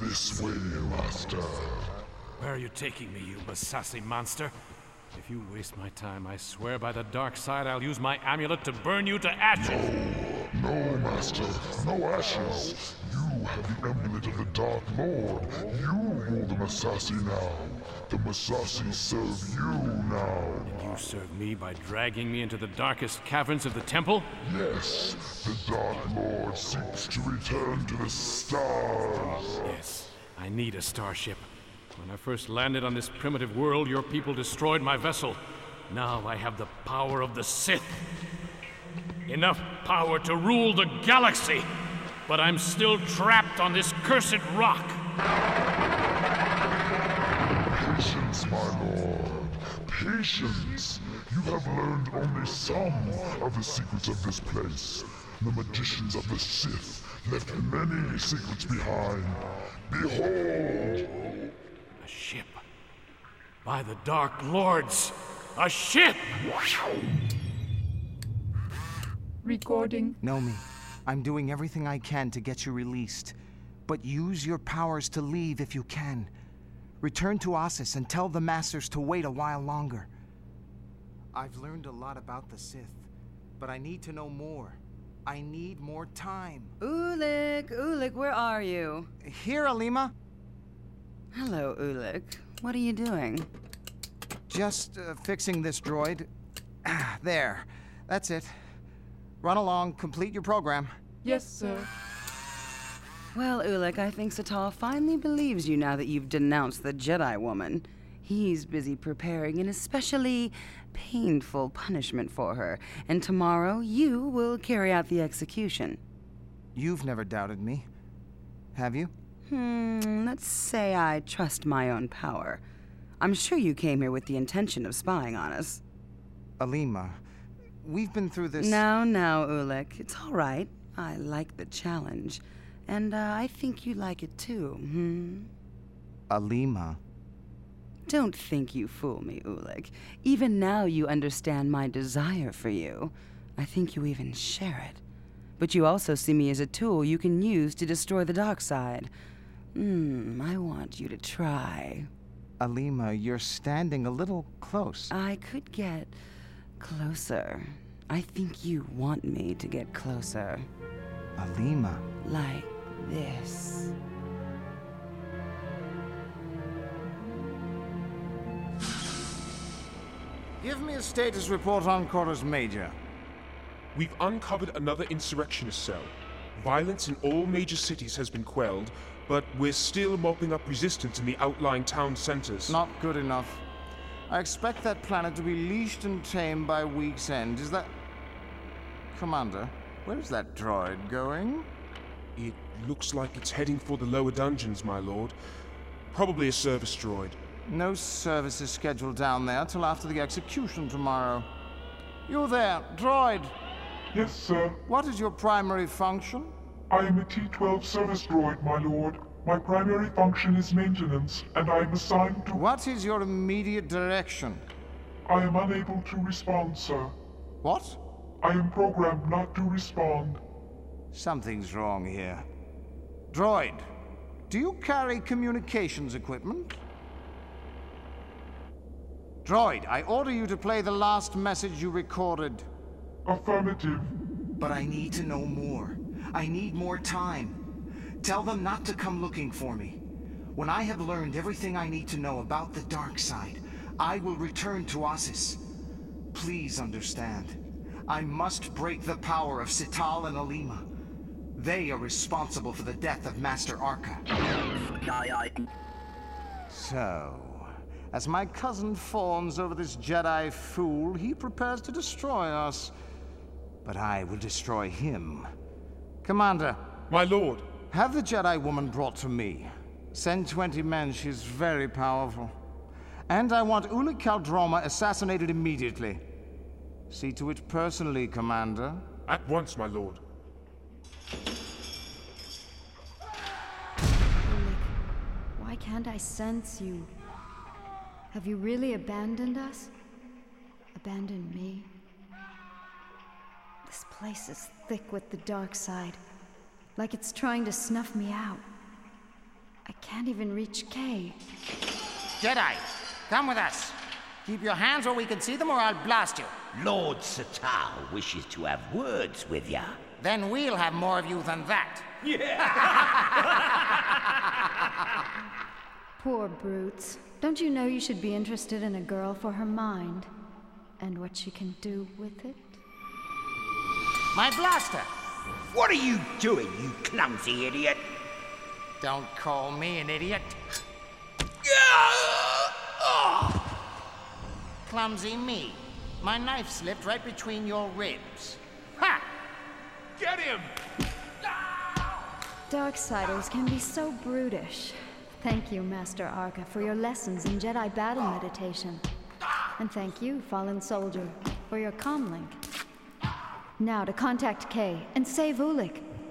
This way, Master. Where are you taking me, you Masashi monster? If you waste my time, I swear by the dark side I'll use my amulet to burn you to ashes! No, Master. No ashes. You have the amulet of the Dark Lord. You rule the Masashi now. The Masashi serve you now. And you serve me by dragging me into the darkest caverns of the temple? Yes, the Dark Lord seeks to return to the stars. Yes, I need a starship. When I first landed on this primitive world, your people destroyed my vessel. Now I have the power of the Sith. Enough power to rule the galaxy. But I'm still trapped on this cursed rock. Patience, my lord. Patience. You have learned only some of the secrets of this place. The magicians of the Sith left many secrets behind. Behold! A ship. By the Dark Lords. A ship! Recording. Nomi, I'm doing everything I can to get you released. But use your powers to leave if you can. Return to Ossus and tell the Masters to wait a while longer. I've learned a lot about the Sith, but I need to know more. I need more time. Ulic, where are you? Here, Alima. Hello, Ulic. What are you doing? Just fixing this droid. There. That's it. Run along, complete your program. Yes, sir. Well, Ulic, I think Satal finally believes you now that you've denounced the Jedi woman. He's busy preparing an especially painful punishment for her, and tomorrow you will carry out the execution. You've never doubted me, have you? Let's say I trust my own power. I'm sure you came here with the intention of spying on us. Alima, we've been through this... Now, Ulic, it's all right. I like the challenge. And I think you like it too, Alima. Don't think you fool me, Ulic. Even now you understand my desire for you. I think you even share it. But you also see me as a tool you can use to destroy the dark side. I want you to try. Alima, you're standing a little close. I could get closer. I think you want me to get closer. Alima. Like this. Give me a status report on Corus Major. We've uncovered another insurrectionist cell. Violence in all major cities has been quelled, but we're still mopping up resistance in the outlying town centers. Not good enough. I expect that planet to be leashed and tamed by week's end. Is that... Commander, where's that droid going? It looks like it's heading for the lower dungeons, my lord. Probably a service droid. No service is scheduled down there till after the execution tomorrow. You there, droid! Yes, sir. What is your primary function? I am a T-12 service droid, my lord. My primary function is maintenance, and I am assigned to... What is your immediate direction? I am unable to respond, sir. What? I am programmed not to respond. Something's wrong here. Droid, do you carry communications equipment? Droid, I order you to play the last message you recorded. Affirmative. But I need to know more. I need more time. Tell them not to come looking for me. When I have learned everything I need to know about the dark side, I will return to Ossus. Please understand. I must break the power of Satal and Alima. They are responsible for the death of Master Arca. So, as my cousin fawns over this Jedi fool, he prepares to destroy us. But I will destroy him. Commander. My lord. Have the Jedi woman brought to me. Send 20 men, she's very powerful. And I want Ulic Qel-Droma assassinated immediately. See to it personally, Commander. At once, my lord. Ulic, why can't I sense you? Have you really abandoned us? Abandoned me? This place is thick with the dark side, like it's trying to snuff me out. I can't even reach Kay. Jedi, come with us. Keep your hands where we can see them or I'll blast you. Lord Satao wishes to have words with ya. Then we'll have more of you than that. Poor brutes. Don't you know you should be interested in a girl for her mind? And what she can do with it? My blaster! What are you doing, you clumsy idiot? Don't call me an idiot. Clumsy me. My knife slipped right between your ribs. Ha! Get him! Darksiders can be so brutish. Thank you, Master Arca, for your lessons in Jedi battle meditation. And thank you, Fallen Soldier, for your comlink. Now to contact Kay and save Ulik.